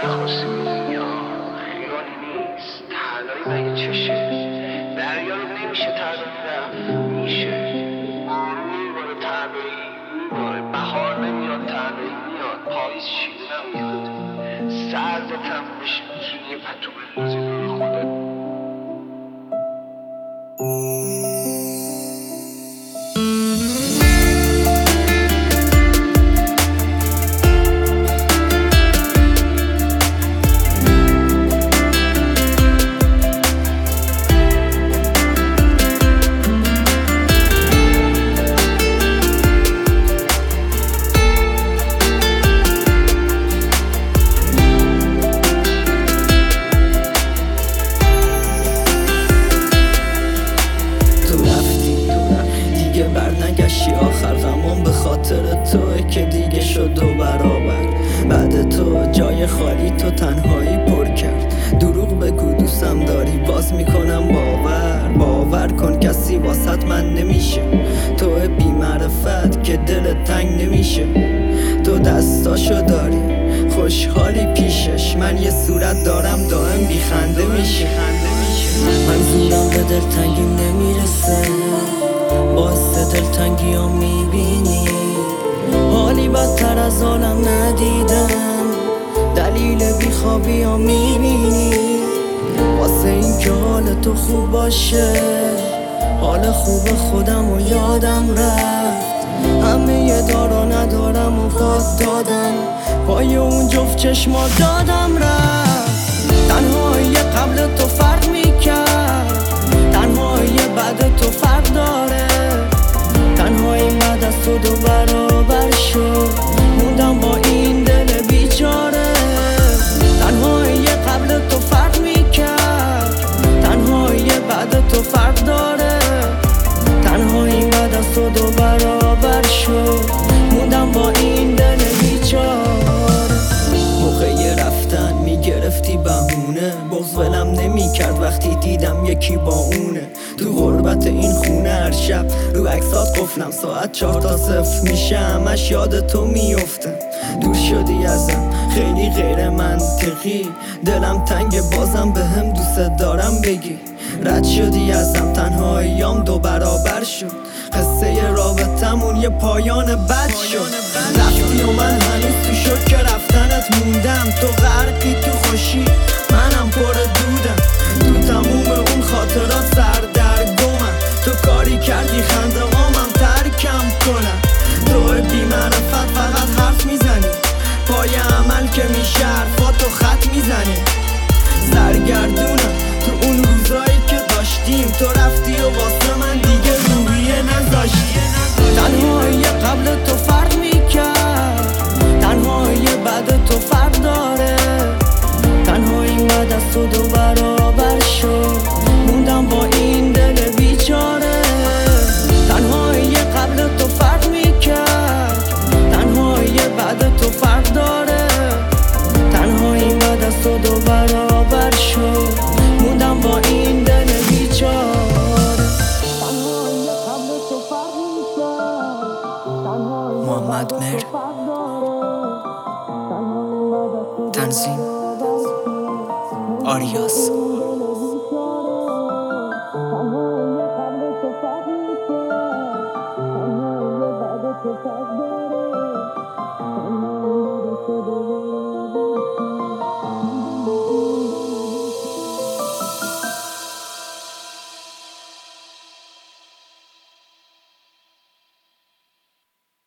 میخواستی میدونی خیالی نیست تنهایی مگه چشه دریا رو نمیشه تنهایی رفت میشه بارون میباره تنهایی میباره بهار نمیاد تنهایی میاد پاییز چیده نمیاد سرد تم بشه توی یه پتو بندازی روی خودت. برنگشتی آخر غمان به خاطر توه که دیگه شد 2 برابر بعد تو جای خالی تو تنهایی پر کرد دروغ بگو دوستم داری باز میکنم باور کن کسی واسط من نمیشه تو بی معرفت که دل تنگ نمیشه تو دستاشو داری خوشحالی پیشش من یه صورت دارم دائم بیخنده میشه من زورم به دلتنگیم نمیرسه باعث دلتنگی ها میبینی حالی بدتر از حالم ندیدم دلیل بیخوابی ها میبینی واسه این که حال تو خوب باشه حال خوب خودم و یادم رفت همه یه دارا ندارم و خواهد دادم پای اون جفت چشما دادم رفت تنهایی قبل تو فرق میکرد تنهایی بعد تو فرق داره تنهایی بعد از تو 2 برابر شد موندم با این دل بیچاره تنهایی قبل تو فرق میکرد تنهایی بعد تو فرق داره تنهایی بعد از تو 2 برابر شد موندم با این دل بیچاره موقع رفتن میگرفتی بهونه بغض ولم نمیکرد وقتی دیدم یکی با اونه تو غربت این خونه هر شب رو عکسات قفلم ساعت 4 تا 0 میشه همش یاد تو میفته دور شدی ازم خیلی غیر منطقی دلم تنگ بازم به هم دوست دارم بگی رد شدی ازم تنهاییام 2 برابر شد قصه رابطمون یه پایان بد شد رفتی و من هنوز تو شوک رفتنت موندم تو غرقی تو خوشی منم پر دودم تو تموم اون خاطرات سردرگمم تو کاری کردی خنده هامم ترکم کنم تو بی معرفت فقط حرف میزنی پای عمل که میشه حرفاتو خط میزنی سرگردونم تو اون روزایی که داشتیم تو رفتی و واسه من دیگه روحیه نذاشتی تنهایی قبل تو فرق میکرد تنهایی بعد تو فرق داره تنهایی بعد از تو 2 برابر شد موندم با این دل بیچاره تنهایی قبل تو فرق میکرد تنهایی بعد تو فرق داره تنهایی بعد از تو 2 برابر شد موندم با این دل بیچاره تنهایی قبل تو فرق میکرد محمد مهر تنظیم آریاس